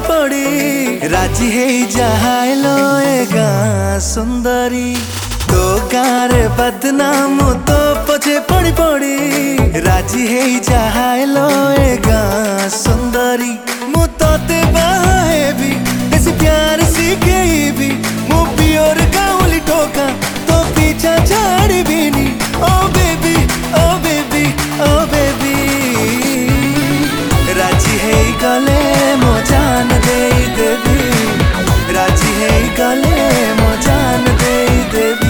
पड़ी राजी है जाहाइलो ए गाँ सुंदरी तो गारे बदनाम तो पछे पड़ी पड़ी राजी है जाहाइलो ए गाँ सुंदरी मु तोते बाहेबी ऐसी प्यार सीखे भी मु प्योर गाउली टोका तो पीछा छाड़ी भी नी oh baby oh baby oh baby राजी है गले मो जान दे देवी राजी है गले मो जान दे देवी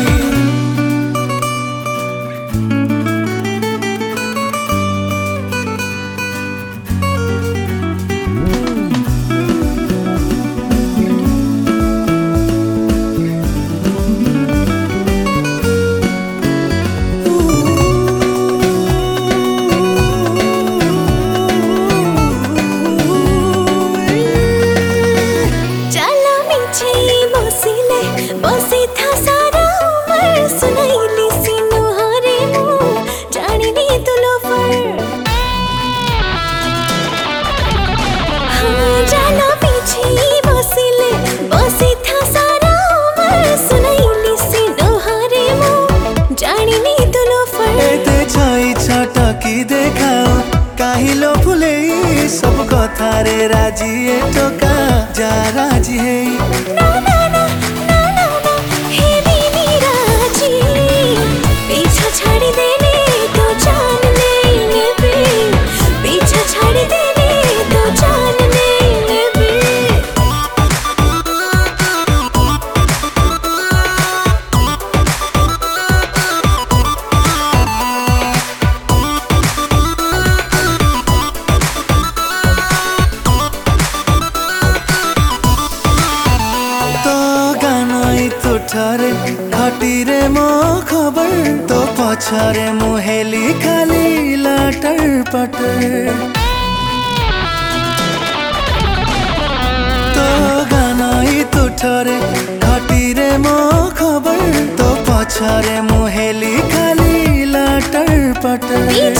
काहिलो फुले सब कथा रे राजी ए टोका जा राजी है ना ना ना ना ना ना हे दीदी राजी पीछा छाड़ी देने तो जान लेने पे पीछा छाड़ी देने तो जान लेने पे ठारे घटी रे मो खबर तो पछारे मुहेली खाली लाटर पटर तो गानाई तो ठारे घटी रे मो खबर तो पछारे मुहेली खाली लाटर पटर